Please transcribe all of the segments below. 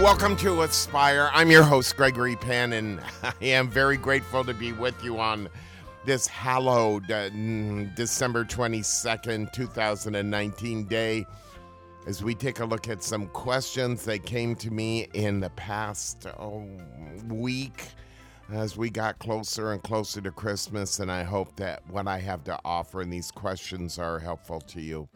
welcome to Aspire. I'm your host, Gregory Penn, and I am very grateful to be with you on this hallowed December 22nd, 2019 day as we take a look at some questions that came to me in the past week as we got closer and closer to Christmas, and I hope that what I have to offer in these questions are helpful to you.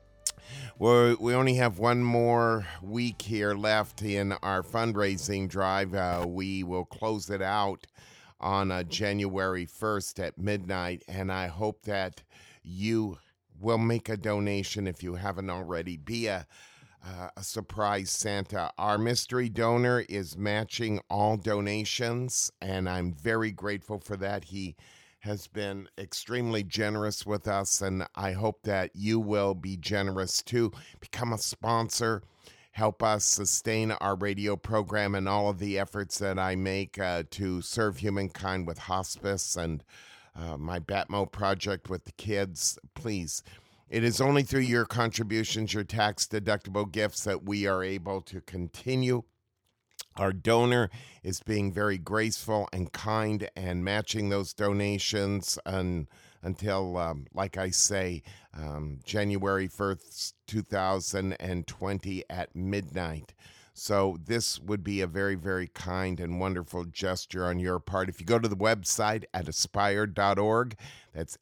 We only have one more week here left in our fundraising drive. We will close it out on January 1st at midnight, and I hope that you will make a donation if you haven't already. Be a surprise Santa. Our mystery donor is matching all donations, and I'm very grateful for that. He has been extremely generous with us, and I hope that you will be generous too. Become a sponsor. Help us sustain our radio program and all of the efforts that I make to serve humankind with hospice and my Batmo project with the kids. Please, it is only through your contributions, your tax-deductible gifts, that we are able to continue. Our donor is being very graceful and kind and matching those donations until, like I say, January 1st, 2020 at midnight. So this would be a very, very kind and wonderful gesture on your part. If you go to the website at aspire.org, that's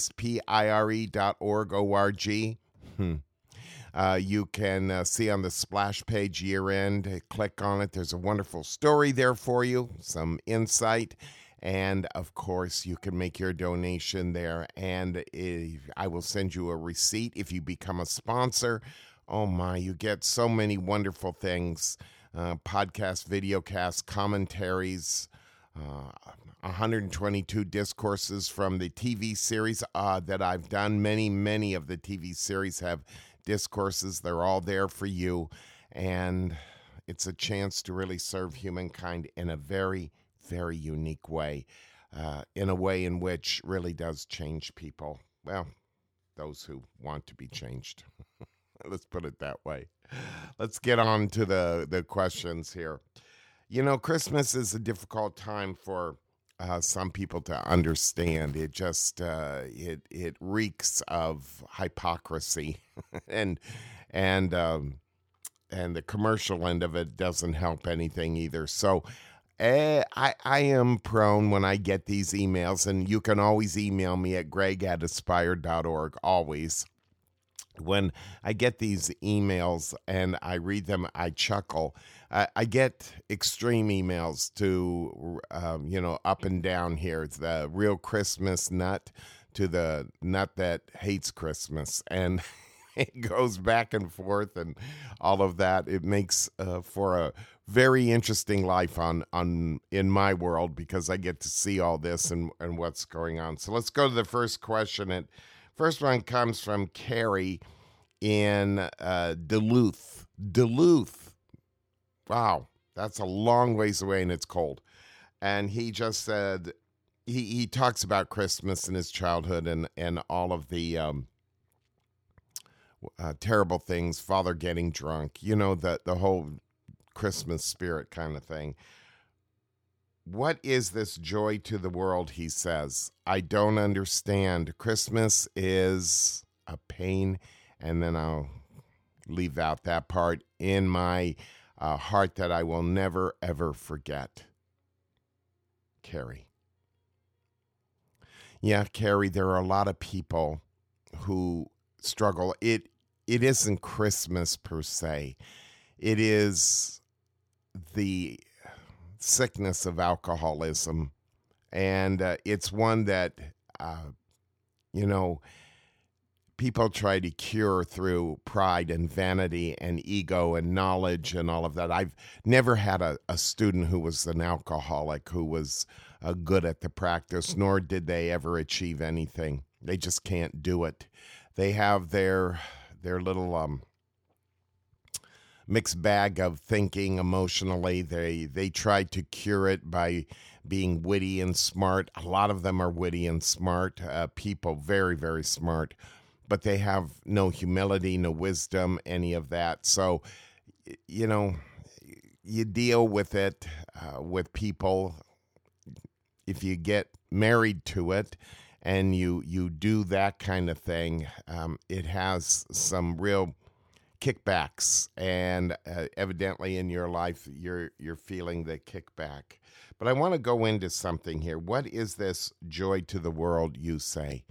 aspire.org, O-R-G. You can see on the splash page year-end, click on it. There's a wonderful story there for you, some insight, and, of course, you can make your donation there, and I will send you a receipt if you become a sponsor. Oh, my, you get so many wonderful things, podcasts, videocasts, commentaries, 122 discourses from the TV series that I've done. Many of the TV series have discourses. They're all there for you, and it's a chance to really serve humankind in a very, very unique way, in a way in which really does change people. Well, those who want to be changed. Let's put it that way. Let's get on to the questions here. You know, Christmas is a difficult time for some people to understand. It just it reeks of hypocrisy, and the commercial end of it doesn't help anything either. So I am prone when I get these emails, and you can always email me at greg@aspire.org, always. When I get these emails and I read them, I chuckle. I get extreme emails to, up and down here. It's the real Christmas nut to the nut that hates Christmas. And it goes back and forth and all of that. It makes for a very interesting life in my world, because I get to see all this and what's going on. So let's go to the first question. And first one comes from Carrie in Duluth. Wow, that's a long ways away, and it's cold. And he just said, he talks about Christmas in his childhood and all of the terrible things, father getting drunk, the whole Christmas spirit kind of thing. What is this joy to the world, he says. I don't understand. Christmas is a pain, and then I'll leave out that part, in my heart that I will never, ever forget. Carrie. Yeah, Carrie, there are a lot of people who struggle. It isn't Christmas per se. It is the sickness of alcoholism, and it's one that people try to cure through pride and vanity and ego and knowledge and all of that. I've never had a student who was an alcoholic who was good at the practice, nor did they ever achieve anything. They just can't do it. They have their little mixed bag of thinking emotionally. They try to cure it by being witty and smart. A lot of them are witty and smart people, very, very smart, but they have no humility, no wisdom, any of that. So, you deal with it with people. If you get married to it and you do that kind of thing, it has some real kickbacks, and evidently in your life you're feeling the kickback. But I want to go into something here. What is this joy to the world, you say?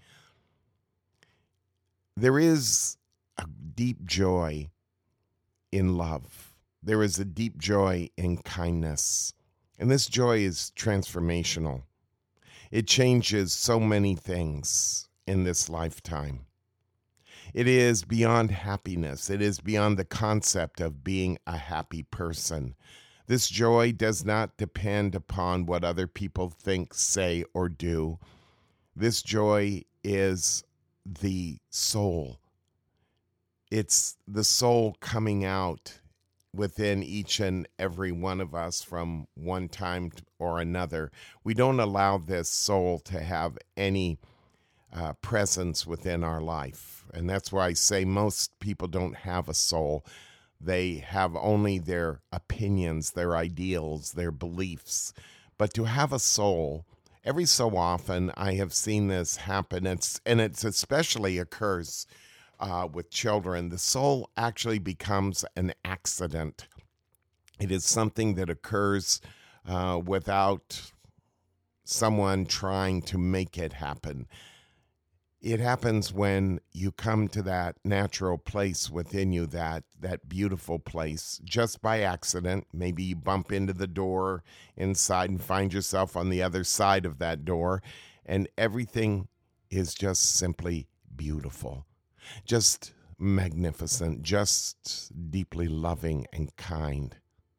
There is a deep joy in love. There is a deep joy in kindness. And this joy is transformational. It changes so many things in this lifetime. It is beyond happiness. It is beyond the concept of being a happy person. This joy does not depend upon what other people think, say, or do. This joy is the soul. It's the soul coming out within each and every one of us from one time or another. We don't allow this soul to have any presence within our life. And that's why I say most people don't have a soul. They have only their opinions, their ideals, their beliefs. But to have a soul, every so often I have seen this happen, and it's especially occurs with children. The soul actually becomes an accident. It is something that occurs without someone trying to make it happen. It happens when you come to that natural place within you, that beautiful place, just by accident. Maybe you bump into the door inside and find yourself on the other side of that door, and everything is just simply beautiful, just magnificent, just deeply loving and kind.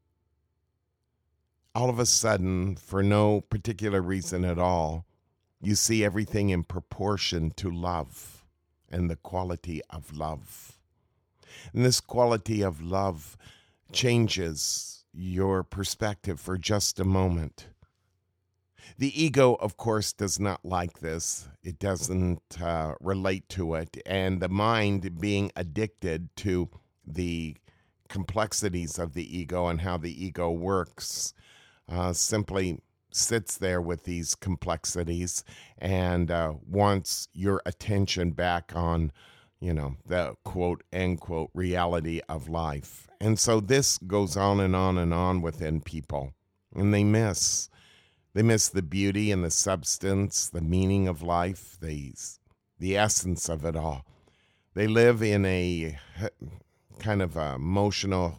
All of a sudden, for no particular reason at all, you see everything in proportion to love and the quality of love. And this quality of love changes your perspective for just a moment. The ego, of course, does not like this. It doesn't relate to it. And the mind, being addicted to the complexities of the ego and how the ego works, simply sits there with these complexities and wants your attention back on, the quote, end quote, reality of life. And so this goes on and on and on within people. And they miss the beauty and the substance, the meaning of life, the essence of it all. They live in a kind of emotional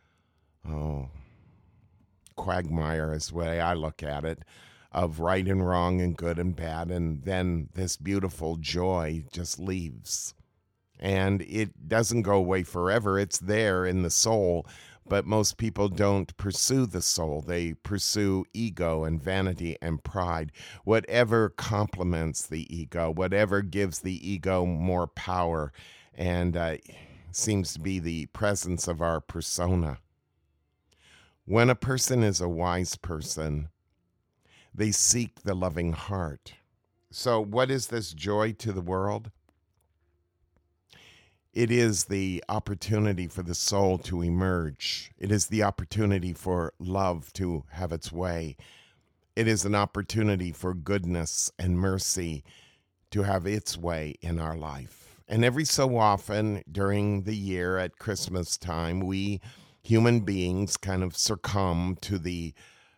quagmire is the way I look at it, of right and wrong and good and bad, and then this beautiful joy just leaves. And it doesn't go away forever. It's there in the soul, but most people don't pursue the soul. They pursue ego and vanity and pride, whatever complements the ego, whatever gives the ego more power, and seems to be the presence of our persona. When a person is a wise person, they seek the loving heart. So what is this joy to the world? It is the opportunity for the soul to emerge. It is the opportunity for love to have its way. It is an opportunity for goodness and mercy to have its way in our life. And every so often during the year at Christmas time, we human beings kind of succumb to the,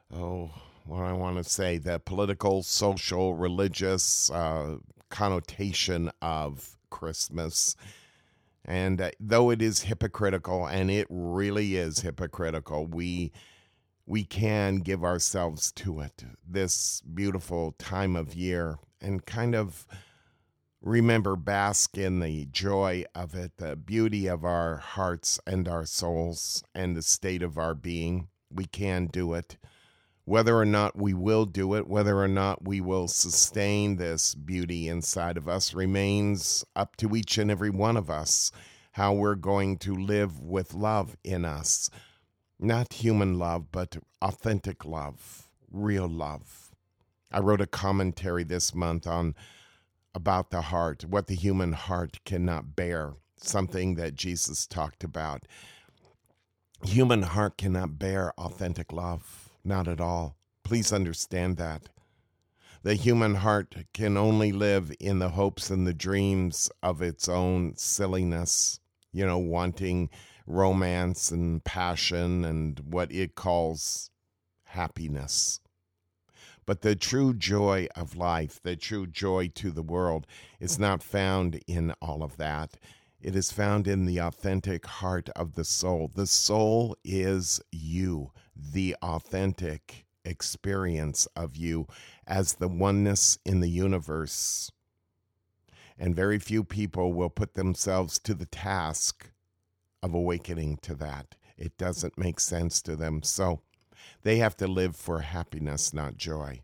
the political, social, religious connotation of Christmas. And though it is hypocritical, and it really is hypocritical, we can give ourselves to it, this beautiful time of year, and kind of remember, bask in the joy of it, the beauty of our hearts and our souls and the state of our being. We can do it. Whether or not we will do it, whether or not we will sustain this beauty inside of us, remains up to each and every one of us, how we're going to live with love in us. Not human love, but authentic love, real love. I wrote a commentary this month about the heart, what the human heart cannot bear, something that Jesus talked about. Human heart cannot bear authentic love, not at all. Please understand that. The human heart can only live in the hopes and the dreams of its own silliness, wanting romance and passion and what it calls happiness. But the true joy of life, the true joy to the world, is not found in all of that. It is found in the authentic heart of the soul. The soul is you, the authentic experience of you as the oneness in the universe. And very few people will put themselves to the task of awakening to that. It doesn't make sense to them. So they have to live for happiness, not joy.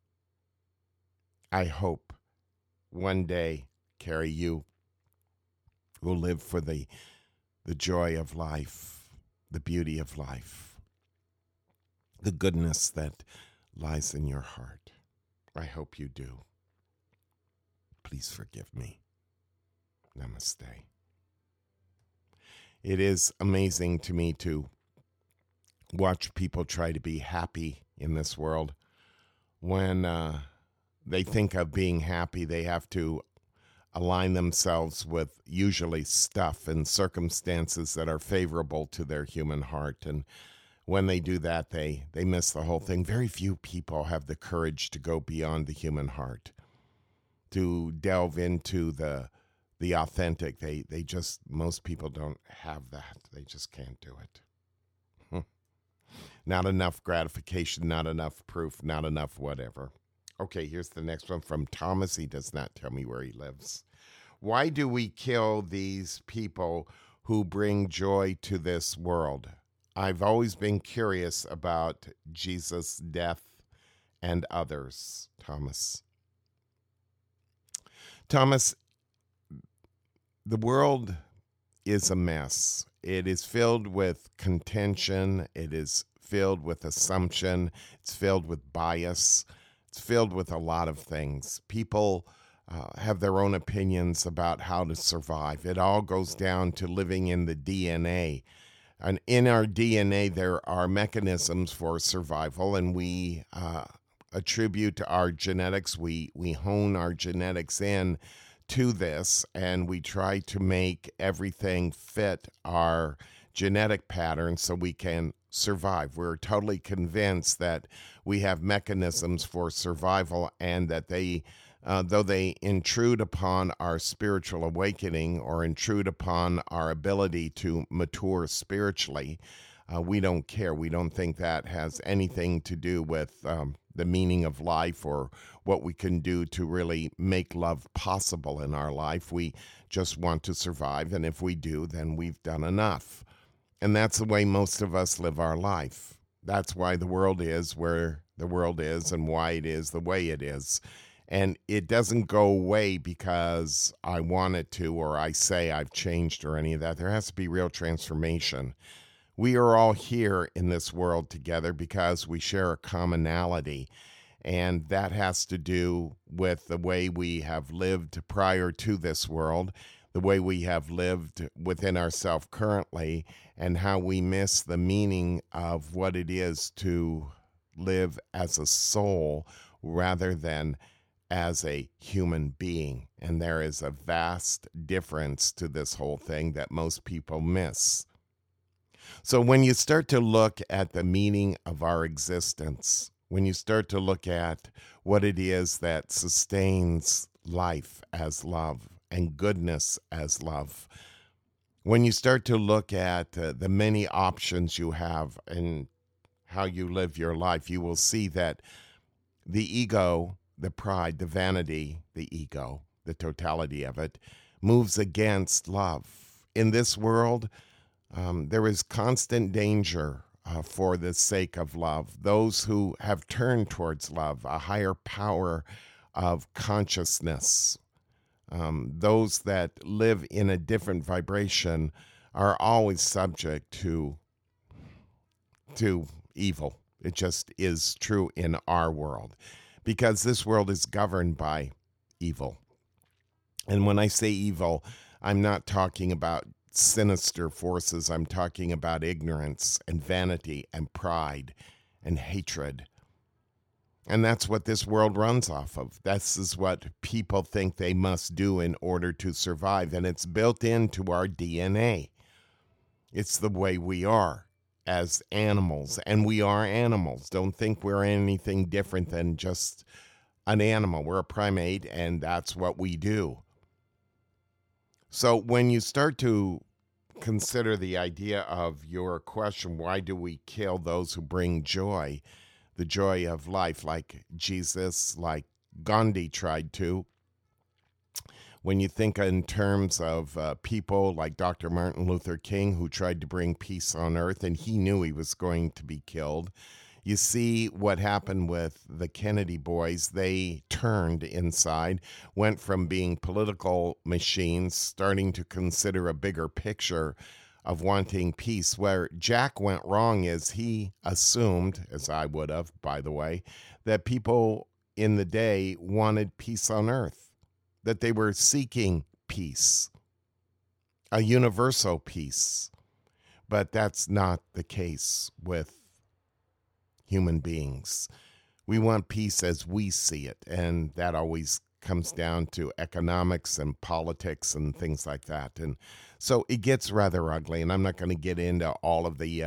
I hope one day, Carrie, you will live for the joy of life, the beauty of life, the goodness that lies in your heart. I hope you do. Please forgive me. Namaste. It is amazing to me to watch people try to be happy in this world. When they think of being happy, they have to align themselves with usually stuff and circumstances that are favorable to their human heart. And when they do that, they miss the whole thing. Very few people have the courage to go beyond the human heart, to delve into the authentic. Most people don't have that. They just can't do it. Not enough gratification, not enough proof, not enough whatever. Okay, here's the next one from Thomas. He does not tell me where he lives. Why do we kill these people who bring joy to this world? I've always been curious about Jesus' death and others. Thomas, the world is a mess. It is filled with contention. It is filled with assumption. It's filled with bias. It's filled with a lot of things. People have their own opinions about how to survive. It all goes down to living in the DNA. And in our DNA, there are mechanisms for survival, and we attribute our genetics. We hone our genetics in to this, and we try to make everything fit our genetic pattern so we can survive. We're totally convinced that we have mechanisms for survival, and that they, though they intrude upon our spiritual awakening or intrude upon our ability to mature spiritually, we don't care. We don't think that has anything to do with the meaning of life or what we can do to really make love possible in our life. We just want to survive, and if we do, then we've done enough. And that's the way most of us live our life. That's why the world is where the world is and why it is the way it is. And it doesn't go away because I want it to, or I say I've changed or any of that. There has to be real transformation. We are all here in this world together because we share a commonality. And that has to do with the way we have lived prior to this world, the way we have lived within ourselves currently, and how we miss the meaning of what it is to live as a soul rather than as a human being. And there is a vast difference to this whole thing that most people miss. So when you start to look at the meaning of our existence, when you start to look at what it is that sustains life as love and goodness as love, when you start to look at the many options you have and how you live your life, you will see that the ego, the pride, the vanity, the ego, the totality of it, moves against love. In this world, there is constant danger for the sake of love. Those who have turned towards love, a higher power of consciousness, those that live in a different vibration are always subject to evil. It just is true in our world because this world is governed by evil. And when I say evil, I'm not talking about sinister forces. I'm talking about ignorance and vanity and pride and hatred. And that's what this world runs off of. This is what people think they must do in order to survive. And it's built into our DNA. It's the way we are as animals. And we are animals. Don't think we're anything different than just an animal. We're a primate, and that's what we do. So when you start to consider the idea of your question, why do we kill those who bring joy? The joy of life, like Jesus, like Gandhi tried to. When you think in terms of people like Dr. Martin Luther King, who tried to bring peace on earth, and he knew he was going to be killed. You see what happened with the Kennedy boys. They turned inside, went from being political machines, starting to consider a bigger picture of wanting peace. Where Jack went wrong is he assumed, as I would have, by the way, that people in the day wanted peace on earth, that they were seeking peace, a universal peace. But that's not the case with human beings. We want peace as we see it, and that always comes down to economics and politics and things like that. And so it gets rather ugly, and I'm not going to get into all of the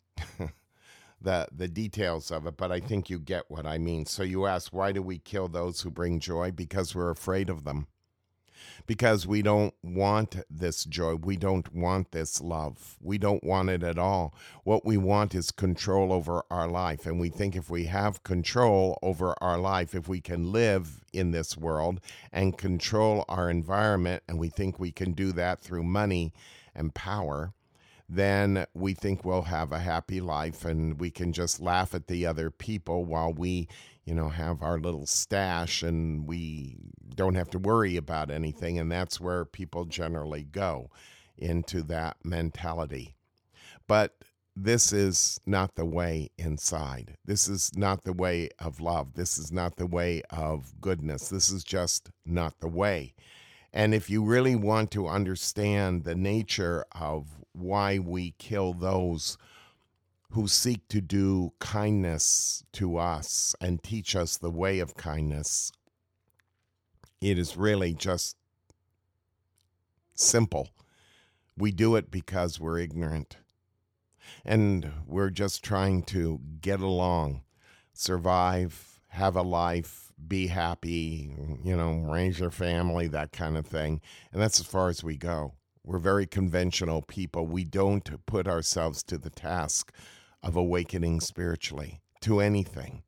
the details of it, but I think you get what I mean. So you ask, why do we kill those who bring joy? Because we're afraid of them. Because we don't want this joy. We don't want this love. We don't want it at all. What we want is control over our life. And we think if we have control over our life, if we can live in this world and control our environment, and we think we can do that through money and power, then we think we'll have a happy life and we can just laugh at the other people while we, have our little stash and we don't have to worry about anything. And that's where people generally go, into that mentality. But this is not the way inside. This is not the way of love. This is not the way of goodness. This is just not the way. And if you really want to understand the nature of why we kill those who seek to do kindness to us and teach us the way of kindness, it is really just simple. We do it because we're ignorant. And we're just trying to get along, survive, have a life, be happy, raise your family, that kind of thing. And that's as far as we go. We're very conventional people. We don't put ourselves to the task of awakening spiritually to anything.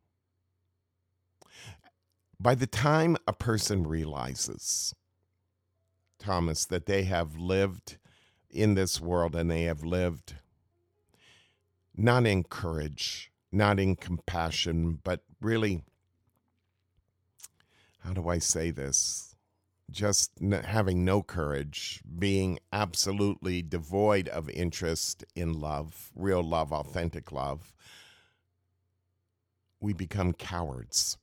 By the time a person realizes, Thomas, that they have lived in this world and they have lived not in courage, not in compassion, but really, how do I say this? Just having no courage, being absolutely devoid of interest in love, real love, authentic love, we become cowards.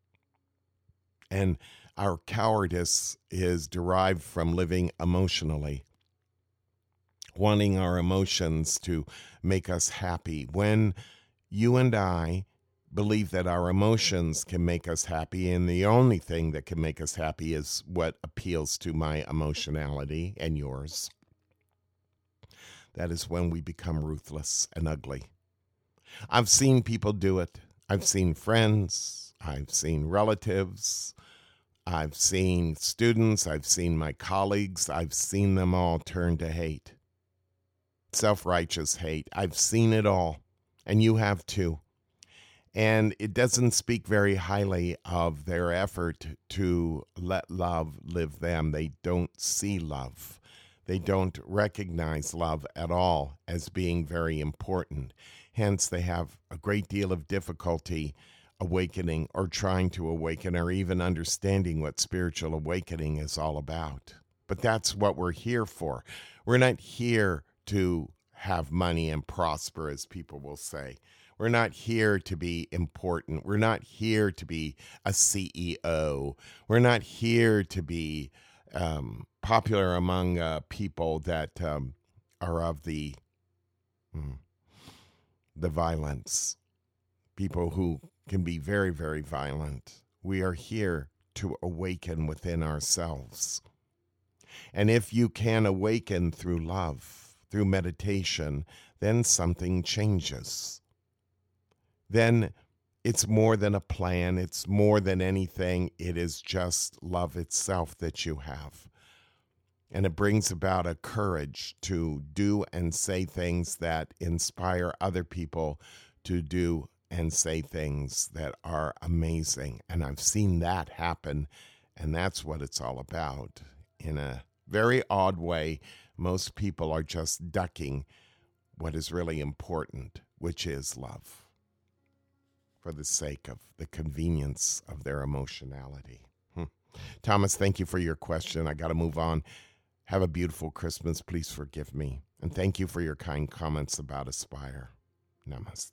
And our cowardice is derived from living emotionally, wanting our emotions to make us happy. When you and I believe that our emotions can make us happy, and the only thing that can make us happy is what appeals to my emotionality and yours, that is when we become ruthless and ugly. I've seen people do it. I've seen friends. I've seen relatives. I've seen students. I've seen my colleagues. I've seen them all turn to hate. Self-righteous hate. I've seen it all. And you have too. And it doesn't speak very highly of their effort to let love live them. They don't see love. They don't recognize love at all as being very important. Hence, they have a great deal of difficulty awakening or trying to awaken or even understanding what spiritual awakening is all about. But that's what we're here for. We're not here to have money and prosper, as people will say. We're not here to be important. We're not here to be a CEO. We're not here to be popular among people that are of the violence, people who can be very, very violent. We are here to awaken within ourselves. And if you can awaken through love, through meditation, then something changes. Then it's more than a plan. It's more than anything. It is just love itself that you have. And it brings about a courage to do and say things that inspire other people to do and say things that are amazing. And I've seen that happen, and that's what it's all about. In a very odd way, most people are just ducking what is really important, which is love, for the sake of the convenience of their emotionality. Thomas, thank you for your question. I got to move on. Have a beautiful Christmas. Please forgive me. And thank you for your kind comments about Aspire. Namaste.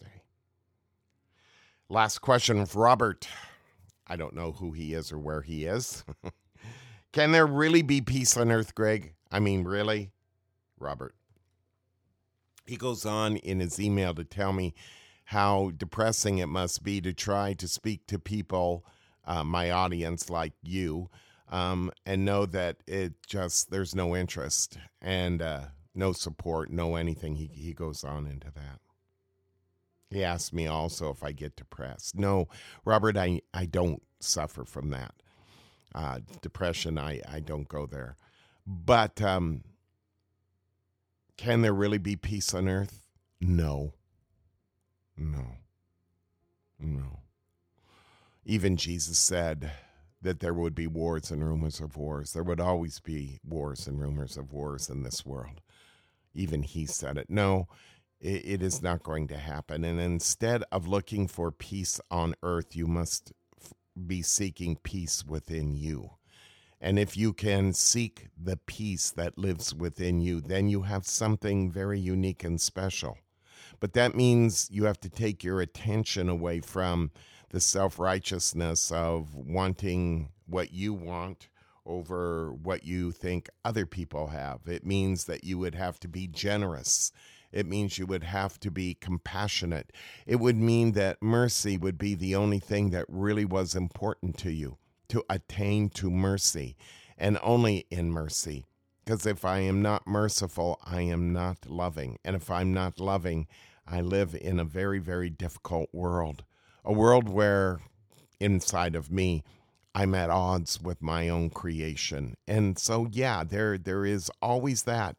Last question from Robert. I don't know who he is or where he is. Can there really be peace on earth, Greg? I mean, really? Robert. He goes on in his email to tell me how depressing it must be to try to speak to people, my audience like you, and know that there's no interest and no support, no anything. He goes on into that. He asked me also if I get depressed. No, Robert, I don't suffer from that. Depression, I don't go there. But can there really be peace on earth? No. Even Jesus said that there would be wars and rumors of wars. There would always be wars and rumors of wars in this world. Even he said it. No, it is not going to happen. And instead of looking for peace on earth, you must be seeking peace within you. And if you can seek the peace that lives within you, then you have something very unique and special. But that means you have to take your attention away from the self-righteousness of wanting what you want over what you think other people have. It means that you would have to be generous. It means you would have to be compassionate. It would mean that mercy would be the only thing that really was important to you, to attain to mercy, and only in mercy. Because if I am not merciful, I am not loving. And if I'm not loving, I live in a very, very difficult world. A world where inside of me, I'm at odds with my own creation. And so, yeah, there is always that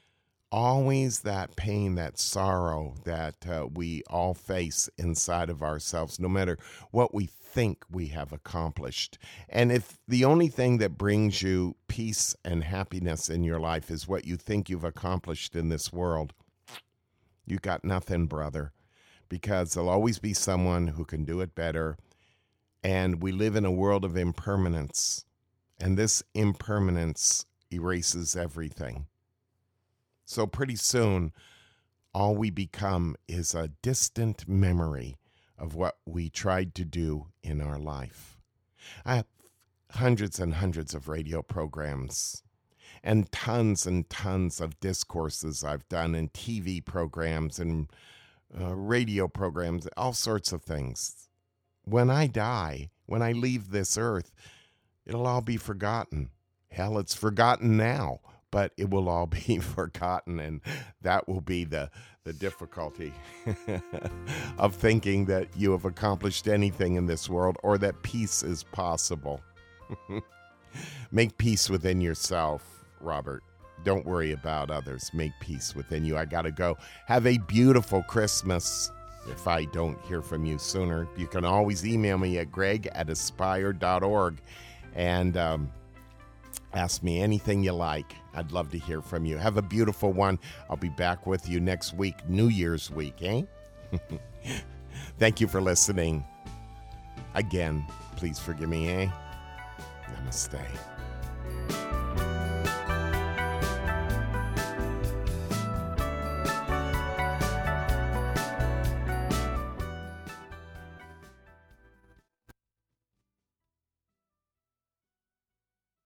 pain, that sorrow that we all face inside of ourselves, no matter what we think we have accomplished. And if the only thing that brings you peace and happiness in your life is what you think you've accomplished in this world, you got nothing, brother, because there'll always be someone who can do it better. And we live in a world of impermanence, and this impermanence erases everything. So pretty soon, all we become is a distant memory of what we tried to do in our life. I have hundreds and hundreds of radio programs and tons of discourses I've done, and TV programs and radio programs, all sorts of things. When I die, when I leave this earth, it'll all be forgotten. Hell, it's forgotten now, but it will all be forgotten, and that will be the difficulty of thinking that you have accomplished anything in this world or that peace is possible. Make peace within yourself, Robert. Don't worry about others. Make peace within you. I got to go. Have a beautiful Christmas. If I don't hear from you sooner, you can always email me at greg@aspire.org and ask me anything you like. I'd love to hear from you. Have a beautiful one. I'll be back with you next week, New Year's week, eh? Thank you for listening. Again, please forgive me, eh? Namaste.